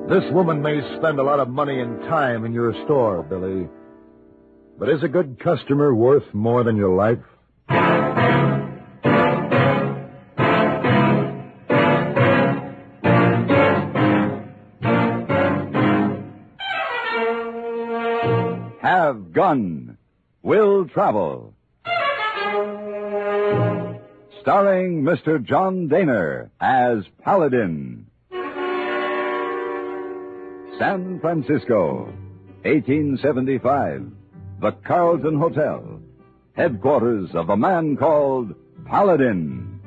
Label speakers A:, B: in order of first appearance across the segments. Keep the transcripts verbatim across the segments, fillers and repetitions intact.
A: This woman may spend a lot of money and time in your store, Billy. But is a good customer worth more than your life?
B: Have Gun. Will Travel. Starring Mister John Daner as Paladin. San Francisco, eighteen seventy-five. The Carlton Hotel. Headquarters of a man called Paladin.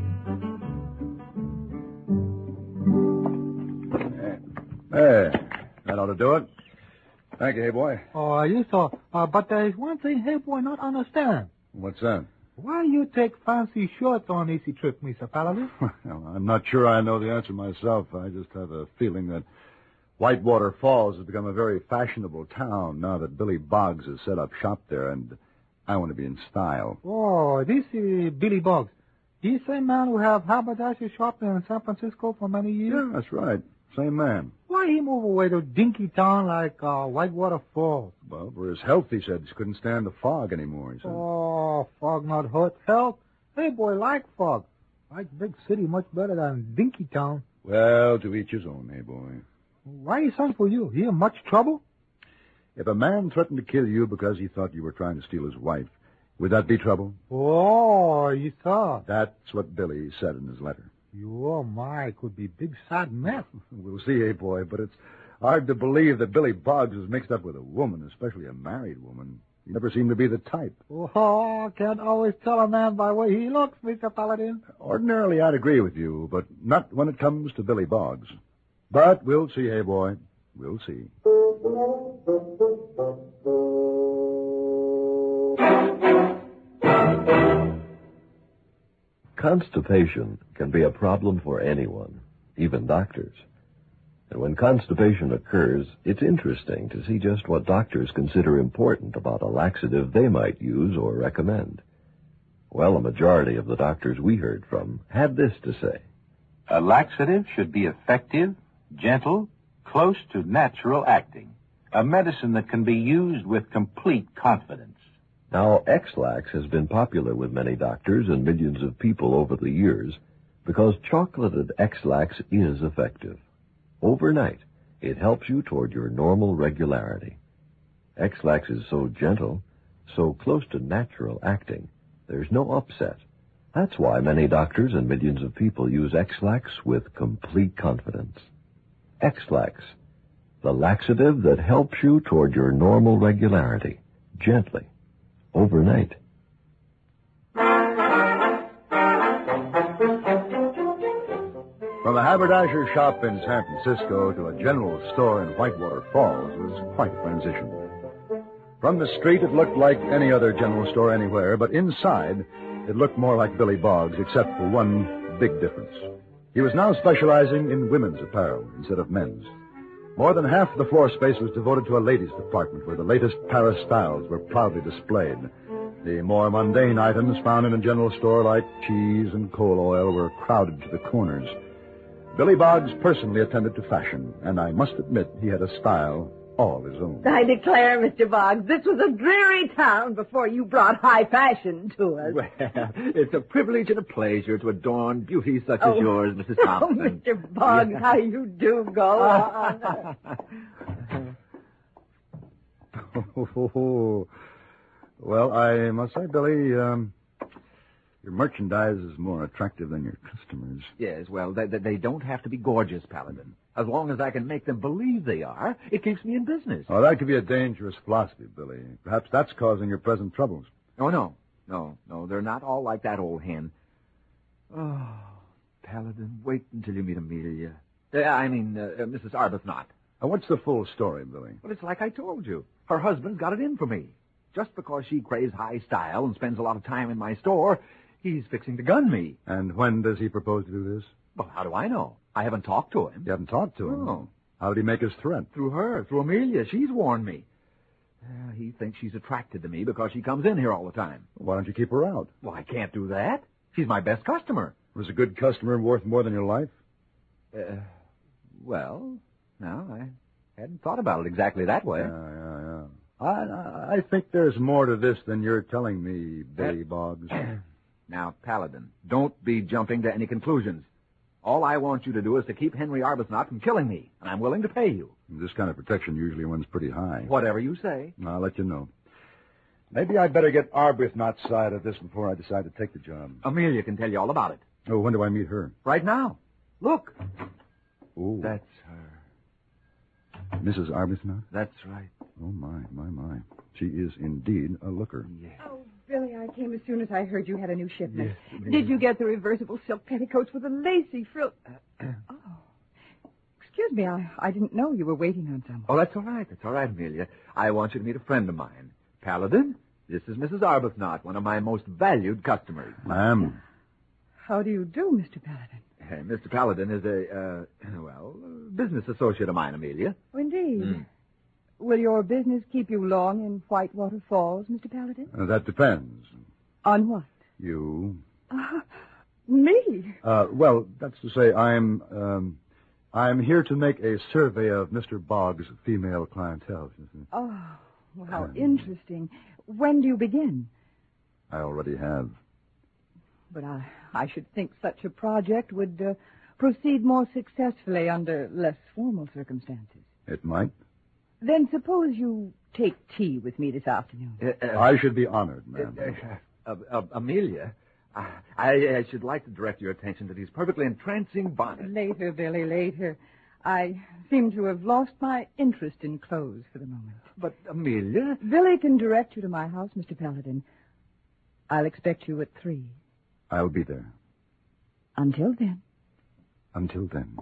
A: There. That ought to do it. Thank you, hey boy.
C: Oh, you saw. Uh, but there's one thing, hey boy, not understand.
A: What's that?
C: Why you take fancy shorts on easy trip, Mister Paladin?
A: Well, I'm not sure I know the answer myself. I just have a feeling that Whitewater Falls has become a very fashionable town now that Billy Boggs has set up shop there, and I want to be in style.
C: Oh, this is Billy Boggs. He's the same man who have haberdasher shop in San Francisco for many years?
A: Yeah, that's right. Same man.
C: Why he move away to dinky town like uh, Whitewater Falls?
A: Well, for his health, he said. He couldn't stand the fog anymore, he said.
C: Oh, fog not hurt health. Hey, boy, like fog. Like big city much better than dinky town.
A: Well, to each his own, hey, boy.
C: Why he sent for you? He in much trouble?
A: If a man threatened to kill you because he thought you were trying to steal his wife, would that be trouble?
C: Oh, you saw.
A: That's what Billy said in his letter.
C: You, oh, my, could be big sad mess.
A: We'll see, hey, boy, but it's hard to believe that Billy Boggs is mixed up with a woman, especially a married woman. He never seemed to be the type.
C: Oh, can't always tell a man by the way he looks, Mister Paladin.
A: Ordinarily, I'd agree with you, but not when it comes to Billy Boggs. But we'll see, hey, boy. We'll see.
D: Constipation can be a problem for anyone, even doctors. And when constipation occurs, it's interesting to see just what doctors consider important about a laxative they might use or recommend. Well, a majority of the doctors we heard from had this to say.
E: A laxative should be effective, gentle, close to natural acting. A medicine that can be used with complete confidence.
D: Now, X-Lax has been popular with many doctors and millions of people over the years because chocolated X-Lax is effective. Overnight, it helps you toward your normal regularity. X-Lax is so gentle, so close to natural acting, there's no upset. That's why many doctors and millions of people use X-Lax with complete confidence. X-Lax, the laxative that helps you toward your normal regularity, gently, overnight.
A: From a haberdasher shop in San Francisco to a general store in Whitewater Falls was quite a transition. From the street, it looked like any other general store anywhere, but inside, it looked more like Billy Boggs, except for one big difference. He was now specializing in women's apparel instead of men's. More than half the floor space was devoted to a ladies' department where the latest Paris styles were proudly displayed. The more mundane items found in a general store like cheese and coal oil were crowded to the corners. Billy Boggs personally attended to fashion, and I must admit he had a style all his own.
F: I declare, Mister Boggs, this was a dreary town before you brought high fashion to us.
G: Well, it's a privilege and a pleasure to adorn beauty such
F: oh.
G: as yours, Missus
F: Oh,
G: Thompson.
F: Mister Boggs,
G: Yeah.
F: how you do go on.
A: Well, I must say, Billy, um, your merchandise is more attractive than your customers.
G: Yes, well, they, they, they don't have to be gorgeous, Paladin. As long as I can make them believe they are, it keeps me in business.
A: Oh, that could be a dangerous philosophy, Billy. Perhaps that's causing your present troubles.
G: Oh, no. No, no, they're not all like that old hen. Oh, Paladin, wait until you meet Amelia. Uh, I mean, uh, uh, Missus Arbuthnot.
A: Now, what's the full story, Billy?
G: Well, it's like I told you. Her husband's got it in for me. Just because she craves high style and spends a lot of time in my store, he's fixing to gun me.
A: And when does he propose to do this?
G: Well, how do I know? I haven't talked to him.
A: You haven't talked to him?
G: No.
A: How did he make his threat?
G: Through her, through Amelia. She's warned me. Uh, he thinks she's attracted to me because she comes in here all the time.
A: Why don't you keep her out?
G: Well, I can't do that. She's my best customer.
A: Was a good customer worth more than your life?
G: Uh, well, No, I hadn't thought about it exactly that way.
A: Yeah, yeah, yeah. I, I, I think there's more to this than you're telling me, Billy Boggs.
G: Now, Paladin, don't be jumping to any conclusions. All I want you to do is to keep Henry Arbuthnot from killing me, and I'm willing to pay you.
A: This kind of protection usually runs pretty high.
G: Whatever you say.
A: I'll let you know. Maybe I'd better get Arbuthnot's side of this before I decide to take the job.
G: Amelia can tell you all about it.
A: Oh, when do I meet her?
G: Right now. Look.
A: Oh.
G: That's her.
A: Missus Arbuthnot?
G: That's right.
A: Oh, my, my, my. She is indeed a looker.
G: Yes.
F: Oh, Billy, I came as soon as I heard you had a new shipment.
G: Yes.
F: Did you get the reversible silk petticoats with a lacy frill? Oh. Excuse me, I, I didn't know you were waiting on someone.
G: Oh, that's all right. That's all right, Amelia. I want you to meet a friend of mine. Paladin, this is Missus Arbuthnot, one of my most valued customers.
A: Ma'am.
F: How do you do, Mister Paladin?
G: Uh, Mister Paladin is a, uh, well, business associate of mine, Amelia.
F: Oh, indeed.
G: Mm.
F: Will your business keep you long in Whitewater Falls, Mister Paladin?
A: Uh, that depends.
F: On what?
A: You.
F: Uh, me?
A: Uh, well, that's to say, I'm, um, I'm here to make a survey of Mister Boggs' female clientele.
F: Oh, well, how interesting. When do you begin?
A: I already have.
F: But I, I should think such a project would uh, proceed more successfully under less formal circumstances.
A: It might.
F: Then suppose you take tea with me this afternoon.
G: Uh, uh,
A: I should be honored, ma'am.
G: Uh, uh, uh, Amelia, I, I should like to direct your attention to these perfectly entrancing bonnets.
F: Later, Billy, later. I seem to have lost my interest in clothes for the moment.
G: But, Amelia...
F: Billy can direct you to my house, Mister Paladin. I'll expect you at three.
A: I'll be there.
F: Until then.
A: Until then.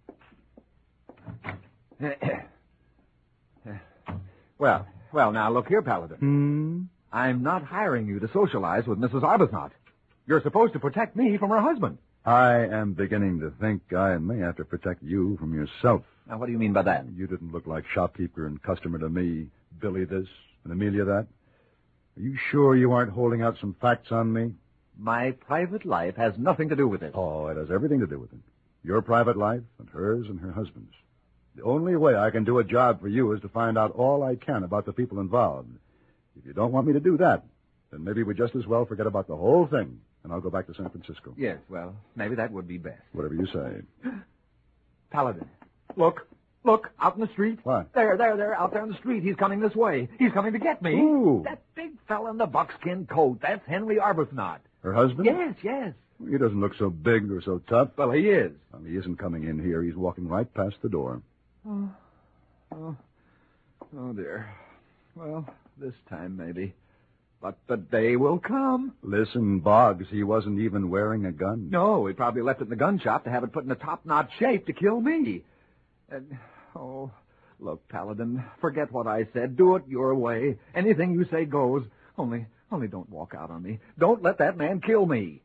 G: well, well, now, look here, Paladin.
A: Hmm?
G: I'm not hiring you to socialize with Missus Arbuthnot. You're supposed to protect me from her husband.
A: I am beginning to think I may have to protect you from yourself.
G: Now, what do you mean by that?
A: You didn't look like shopkeeper and customer to me, Billy this, and Amelia that. Are you sure you aren't holding out some facts on me?
G: My private life has nothing to do with it.
A: Oh, it has everything to do with it. Your private life and hers and her husband's. The only way I can do a job for you is to find out all I can about the people involved. If you don't want me to do that, then maybe we just as well forget about the whole thing, and I'll go back to San Francisco.
G: Yes, well, maybe that would be best.
A: Whatever you say.
G: Paladin, look, look, out in the street.
A: What?
G: There, there, there, out there in the street. He's coming this way. He's coming to get me.
A: Ooh.
G: That big fella in the buckskin coat, that's Henry Arbuthnot.
A: Her husband?
G: Yes, yes.
A: He doesn't look so big or so tough.
G: Well, he is.
A: Well, he isn't coming in here. He's walking right past the door.
G: Oh, oh, oh, dear. Well, this time maybe. But the day will come.
A: Listen, Boggs, he wasn't even wearing a gun.
G: No, he probably left it in the gun shop to have it put in a top-notch shape to kill me. And, oh, look, Paladin, forget what I said. Do it your way. Anything you say goes. Only, only don't walk out on me. Don't let that man kill me.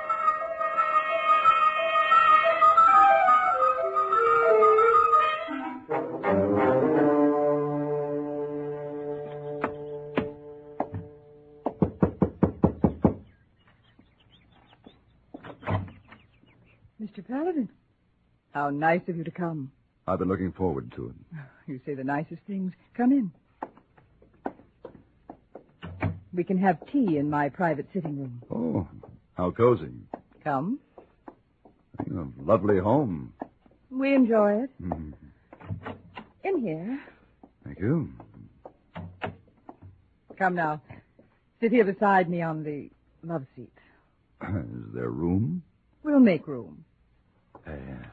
F: Mister Paladin, how nice of you to come.
A: I've been looking forward to it.
F: You say the nicest things. Come in. We can have tea in my private sitting room.
A: Oh, how cozy.
F: Come.
A: A lovely home.
F: We enjoy it.
A: Mm.
F: In here.
A: Thank you.
F: Come now. Sit here beside me on the love seat.
A: Is there room?
F: We'll make room.
A: There.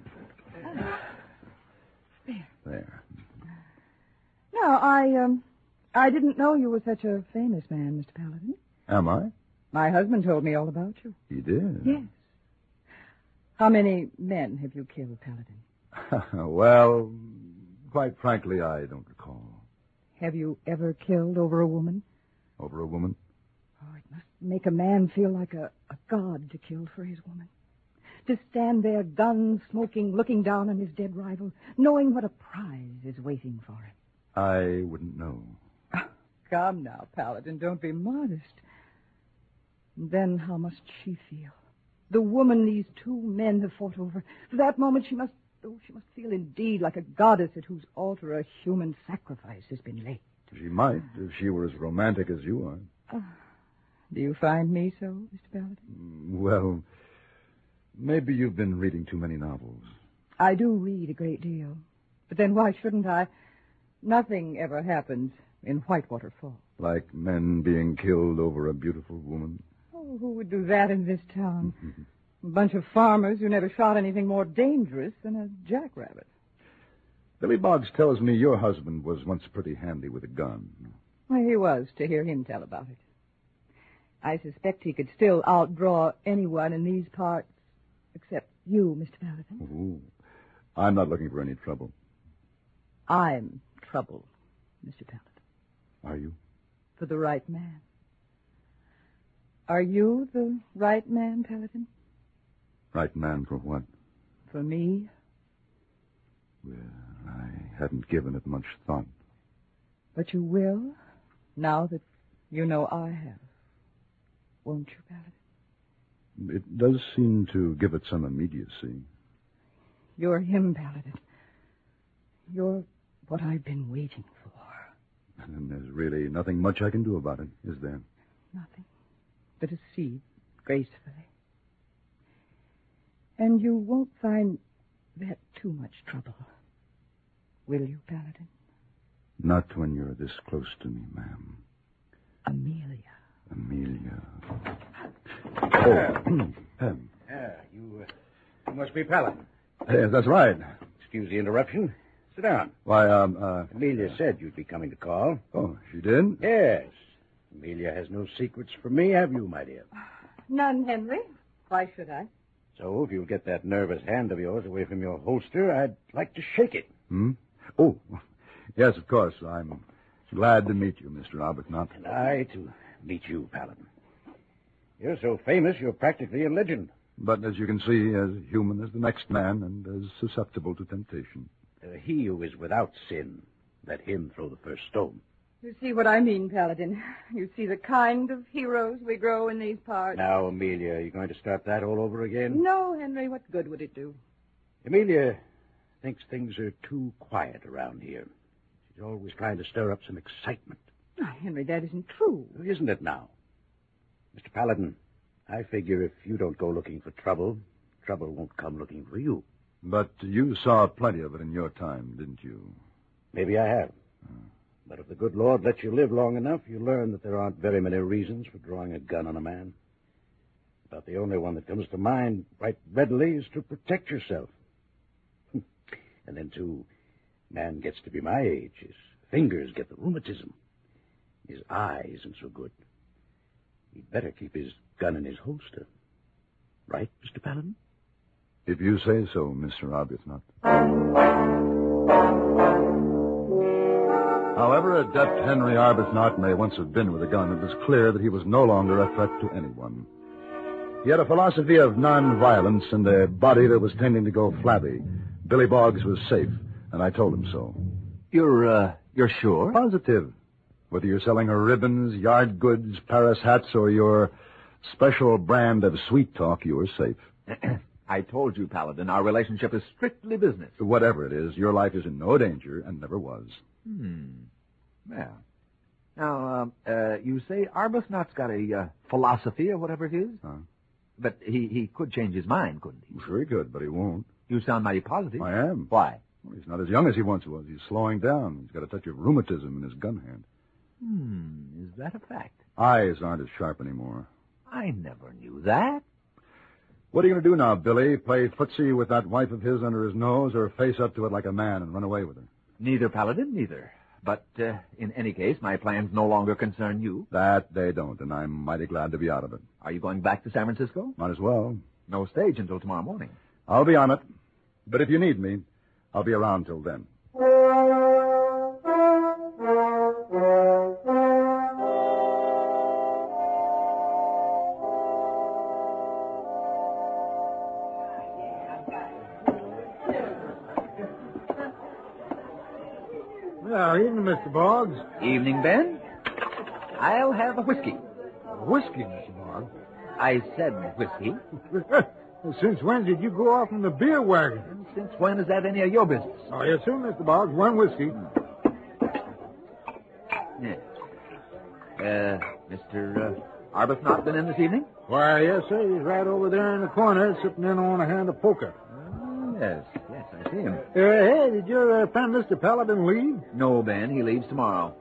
F: There.
A: There.
F: Now, I, um, I didn't know you were such a famous man, Mister Paladin.
A: Am I?
F: My husband told me all about you.
A: He did?
F: Yes. How many men have you killed, Paladin?
A: Well, quite frankly, I don't recall.
F: Have you ever killed over a woman?
A: Over a woman?
F: Oh, it must make a man feel like a, a god to kill for his woman. To stand there, gun smoking, looking down on his dead rival, knowing what a prize is waiting for him.
A: I wouldn't know.
F: Come now, Paladin, don't be modest. And then how must she feel? The woman these two men have fought over. For that moment she must Oh, she must feel indeed like a goddess at whose altar a human sacrifice has been laid.
A: She might, if she were as romantic as you are.
F: Uh, do you find me so, Mister Paladin?
A: Well, maybe you've been reading too many novels.
F: I do read a great deal. But then why shouldn't I? Nothing ever happens in Whitewater Falls.
A: Like men being killed over a beautiful woman?
F: Oh, who would do that in this town? A bunch of farmers who never shot anything more dangerous than a jackrabbit.
A: Billy Boggs tells me your husband was once pretty handy with a gun.
F: Well, he was, to hear him tell about it. I suspect he could still outdraw anyone in these parts, except you, Mister Paladin.
A: Ooh, I'm not looking for any trouble.
F: I'm trouble, Mister Paladin.
A: Are you?
F: For the right man. Are you the right man, Paladin?
A: Right man for what?
F: For me?
A: Well, I hadn't given it much thought.
F: But you will, now that you know I have. Won't you, Paladin?
A: It does seem to give it some immediacy.
F: You're him, Paladin. You're what I've been waiting for.
A: And there's really nothing much I can do about it, is there?
F: Nothing. But to see gracefully. And you won't find that too much trouble. Will you, Paladin?
A: Not when you're this close to me, ma'am.
F: Amelia.
A: Amelia. Oh, Pen.
H: Yeah, you, uh, you must be Paladin.
A: Yes, that's right.
H: Excuse the interruption. Sit down.
A: Why, um, uh...
H: Amelia said you'd be coming to call.
A: Oh, she did?
H: Yes. Amelia has no secrets from me, have you, my dear?
F: None, Henry. Why should I?
H: So, if you'll get that nervous hand of yours away from your holster, I'd like to shake it.
A: Hmm? Oh, yes, of course. I'm glad to meet you, Mister Arbuthnot.
H: And I to meet you, Paladin. You're so famous, you're practically a legend.
A: But as you can see, as human as the next man and as susceptible to temptation.
H: Uh, he who is without sin, let him throw the first stone.
F: You see what I mean, Paladin. You see the kind of heroes we grow in these parts.
H: Now, Amelia, are you going to start that all over again?
F: No, Henry, what good would it do?
H: Amelia thinks things are too quiet around here. She's always trying to stir up some excitement.
F: Oh, Henry, that isn't true.
H: Isn't it now? Mister Paladin, I figure if you don't go looking for trouble, trouble won't come looking for you.
A: But you saw plenty of it in your time, didn't you?
H: Maybe I have. Uh. But if the good Lord lets you live long enough, you learn that there aren't very many reasons for drawing a gun on a man. About the only one that comes to mind right readily is to protect yourself. And then, too, man gets to be my age. His fingers get the rheumatism. His eye isn't so good. He'd better keep his gun in his holster. Right, Mister Paladin?
A: If you say so, Mister Arbuthnot. However adept Henry Arbuthnot may once have been with a gun, it was clear that he was no longer a threat to anyone. He had a philosophy of non-violence and a body that was tending to go flabby. Billy Boggs was safe, and I told him so.
G: You're, uh, you're sure?
A: Positive. Whether you're selling her ribbons, yard goods, Paris hats, or your special brand of sweet talk, you're safe.
G: I told you, Paladin, our relationship is strictly business.
A: Whatever it is, your life is in no danger and never was.
G: Hmm. Well. Now, um, uh, you say Arbuthnot's got a uh, philosophy or whatever it is?
A: Huh?
G: But he, he could change his mind, couldn't he?
A: Sure he could, but he won't.
G: You sound mighty positive.
A: I am.
G: Why?
A: Well, he's not as young as he once was. He's slowing down. He's got a touch of rheumatism in his gun hand.
G: Hmm. Is that a fact?
A: Eyes aren't as sharp anymore.
G: I never knew that.
A: What are you going to do now, Billy? Play footsie with that wife of his under his nose or face up to it like a man and run away with her?
G: Neither, Paladin, neither. But uh, in any case, my plans no longer concern you.
A: That they don't, and I'm mighty glad to be out of it.
G: Are you going back to San Francisco?
A: Might as well.
G: No stage until tomorrow morning.
A: I'll be on it. But if you need me, I'll be around till then.
C: Well, evening, Mister Boggs.
G: Evening, Ben. I'll have a whiskey.
C: Whiskey, Mister Boggs.
G: I said whiskey.
C: Well, since when did you go off in the beer wagon?
G: And since when is that any of your business?
C: Oh, yes, sir, Mister Boggs. One whiskey.
G: Yeah. Uh, Mister Uh, Arbuthnot been in this evening?
C: Why, yes, sir. He's right over there in the corner, sitting in on a hand of poker.
G: Oh, yes, yes, I see him.
C: Uh, hey, did your uh, friend Mister Paladin leave?
G: No, Ben, he leaves tomorrow.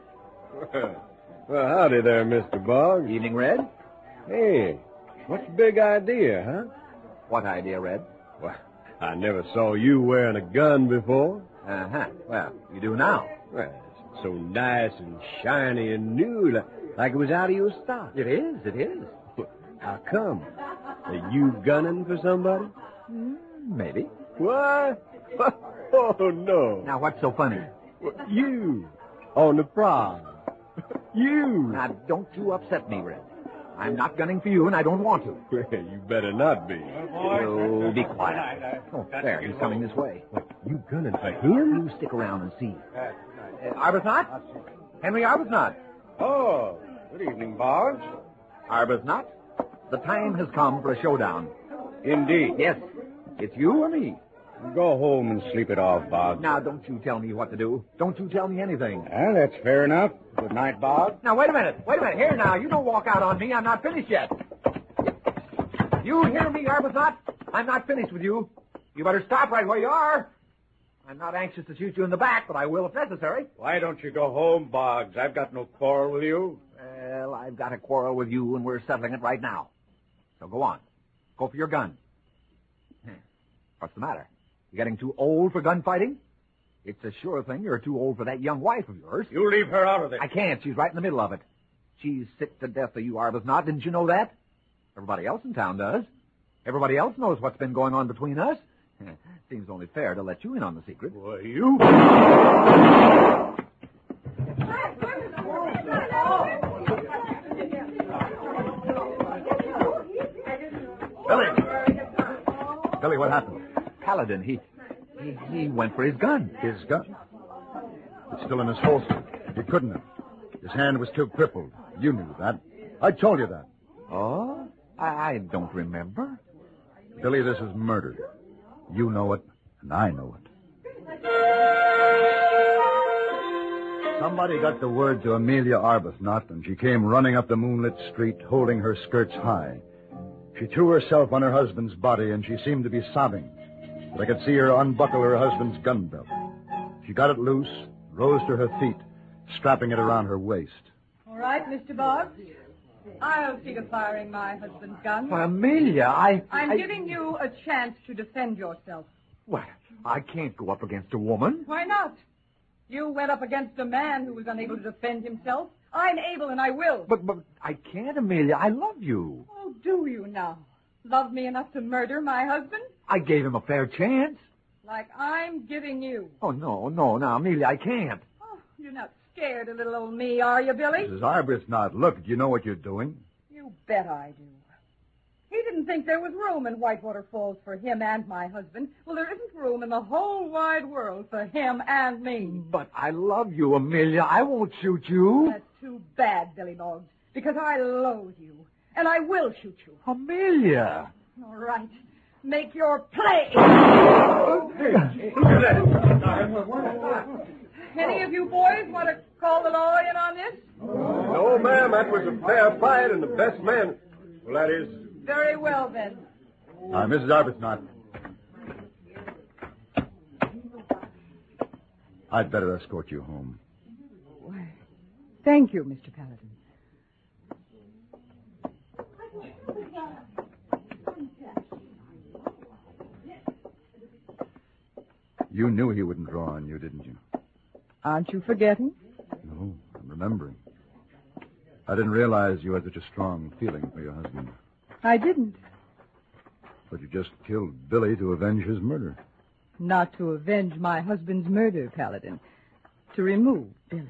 I: Well, howdy there, Mister Boggs.
G: Evening, Red?
I: Hey, what's the big idea, huh?
G: What idea, Red?
I: Well, I never saw you wearing a gun before.
G: Uh-huh. Well, you do now.
I: Well, it's so nice and shiny and new, like, like it was out of your stock.
G: It is, it is.
I: How come? Are you gunning for somebody?
G: Mm, maybe.
I: What? Oh, no.
G: Now, what's so funny?
I: You, on the prowl. You.
G: Now, don't you upset me, Red. I'm not gunning for you, and I don't want to.
I: Well, you better not be.
G: Oh, be quiet. Oh, there, he's coming this way.
I: What, you gunning for him?
G: You stick around and see. Uh, Arbuthnot? Henry Arbuthnot.
H: Oh, good evening, Boggs.
G: Arbuthnot, the time has come for a showdown.
H: Indeed.
G: Yes, it's you or me.
H: Go home and sleep it off, Boggs.
G: Now, don't you tell me what to do. Don't you tell me anything.
H: Well, that's fair enough. Good night, Boggs.
G: Now, wait a minute. Wait a minute. Here now. You don't walk out on me. I'm not finished yet. You hear me, Arbuthnot? I'm not finished with you. You better stop right where you are. I'm not anxious to shoot you in the back, but I will if necessary.
H: Why don't you go home, Boggs? I've got no quarrel with you.
G: Well, I've got a quarrel with you, and we're settling it right now. So go on. Go for your gun. What's the matter? You getting too old for gunfighting? It's a sure thing you're too old for that young wife of yours.
H: You leave her out of this.
G: I can't. She's right in the middle of it. She's sick to death of you, Arbuthnot. Didn't you know that? Everybody else in town does. Everybody else knows what's been going on between us. Seems only fair to let you in on the secret.
H: Well, you...
A: Billy! Billy, what happened?
G: Paladin, he, he he went for his gun.
A: His gun? It's still in his holster. He couldn't have. His hand was too crippled. You knew that. I told you that.
G: Oh? I, I don't remember.
A: Billy, this is murder. You know it, and I know it. Somebody got the word to Amelia Arbuthnot, and she came running up the moonlit street, holding her skirts high. She threw herself on her husband's body, and she seemed to be sobbing. But I could see her unbuckle her husband's gun belt. She got it loose, rose to her feet, strapping it around her waist.
F: All right, Mister Boggs. I'll see to firing my husband's gun.
G: Well, Amelia, I...
F: I'm
G: I...
F: giving you a chance to defend yourself.
G: What? I can't go up against a woman.
F: Why not? You went up against a man who was unable to defend himself. I'm able and I will.
G: But, but I can't, Amelia. I love you.
F: Oh, do you now? Love me enough to murder my husband?
G: I gave him a fair chance.
F: Like I'm giving you.
G: Oh, no, no, now, Amelia, I can't.
F: Oh, you're not scared of little old me, are you, Billy?
A: Missus Arbuthnot, look, do you know what you're doing?
F: You bet I do. He didn't think there was room in Whitewater Falls for him and my husband. Well, there isn't room in the whole wide world for him and me.
G: But I love you, Amelia. I won't shoot you.
F: That's too bad, Billy Boggs, because I loathe you, and I will shoot you.
G: Amelia.
F: All right. Make your play. Any of you boys want to call the law in on this?
I: No, ma'am, that was a fair fight and the best man. Well, that is...
F: Very well, then.
A: Uh, Missus Arbuthnot. I'd better escort you home.
F: Why, thank you, Mister Paladin.
A: You knew he wouldn't draw on you, didn't you?
F: Aren't you forgetting?
A: No, I'm remembering. I didn't realize you had such a strong feeling for your husband.
F: I didn't.
A: But you just killed Billy to avenge his murder.
F: Not to avenge my husband's murder, Paladin. To remove Billy.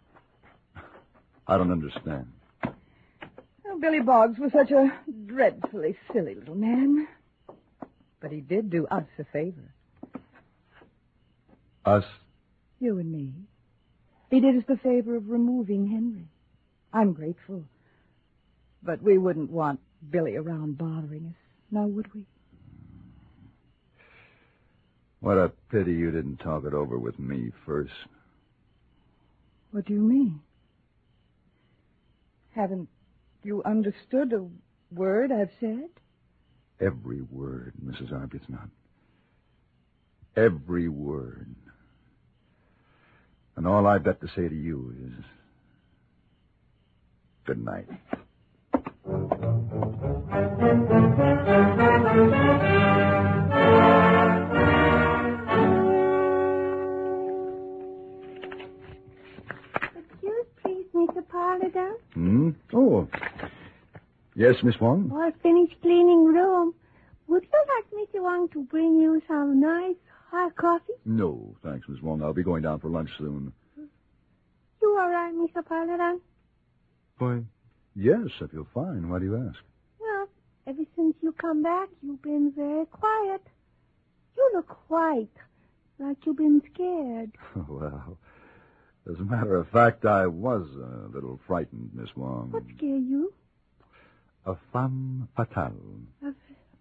A: I don't understand.
F: Well, Billy Boggs was such a dreadfully silly little man. But he did do us a favor.
A: Us?
F: You and me. He did us the favor of removing Henry. I'm grateful. But we wouldn't want Billy around bothering us, now would we?
A: What a pity you didn't talk it over with me first.
F: What do you mean? Haven't you understood a word I've said?
A: Every word, Missus Arbuthnot. Every word. And all I've got to say to you is good night.
J: Excuse, please, Mister Paladin.
A: Hmm? Oh. Yes, Miss Wong?
J: Oh, I finished cleaning room. Would you like Mister Wong to bring you some nice hot coffee?
A: No, thanks, Miss Wong. I'll be going down for lunch soon.
J: You all right, Mister Paladin?
A: Why, yes, I feel fine. Why do you ask?
J: Well, ever since you come back, you've been very quiet. You look white, like you've been scared.
A: Well, as a matter of fact, I was a little frightened, Miss Wong.
J: What scared you?
A: A femme fatale.
J: Uh,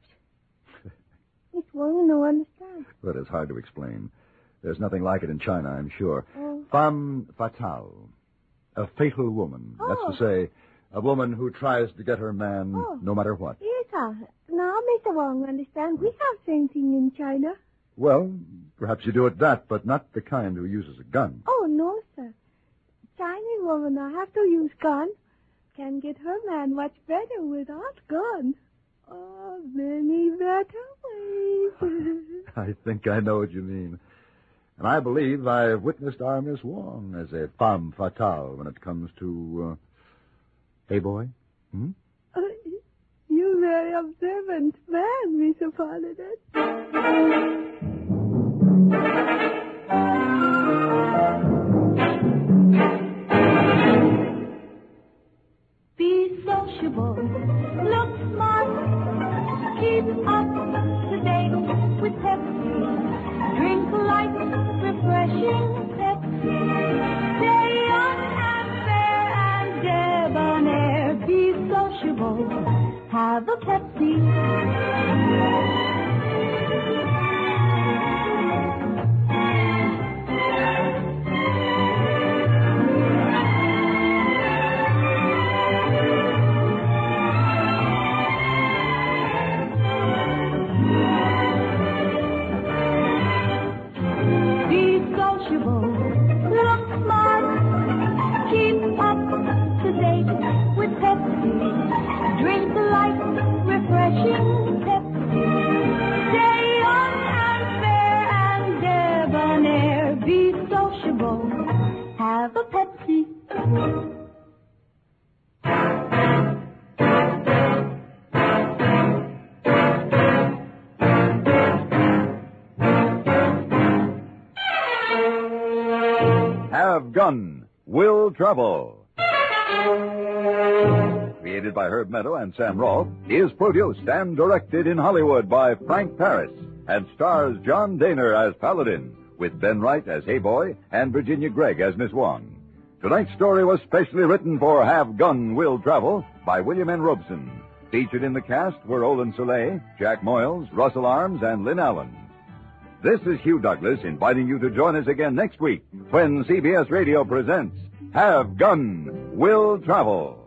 J: Miss Wong, no understand.
A: But it's hard to explain. There's nothing like it in China, I'm sure.
J: Oh.
A: Femme fatale. A fatal woman.
J: Oh.
A: That's to say, a woman who tries to get her man
J: Oh.
A: no matter what.
J: Yes, sir. Now, Mister Wong, understand, we have same thing in China.
A: Well, perhaps you do it that, but not the kind who uses a gun.
J: Oh, no, sir. Chinese woman now have to use gun. Can get her man much better without gun. Oh, many better ways.
A: I think I know what you mean. And I believe I've witnessed our Miss Wong as a femme fatale when it comes to, uh, hey, boy? Hmm?
J: Uh, you're very observant man, Mister Paladin.
K: Be sociable, look smart, keep up to date with Pepsi, drink light, refreshing Pepsi, stay young and fair and debonair, be sociable, have a Pepsi. Have a Pepsi.
B: Have Gun, Will Travel. Created by Herb Meadow and Sam Rolfe, is produced and directed in Hollywood by Frank Paris and stars John Daner as Paladin, with Ben Wright as Hey Boy and Virginia Gregg as Miss Wong. Tonight's story was specially written for Have Gun, Will Travel by William N. Robeson. Featured in the cast were Olin Soleil, Jack Moyles, Russell Arms, and Lynn Allen. This is Hugh Douglas inviting you to join us again next week when C B S Radio presents Have Gun, Will Travel.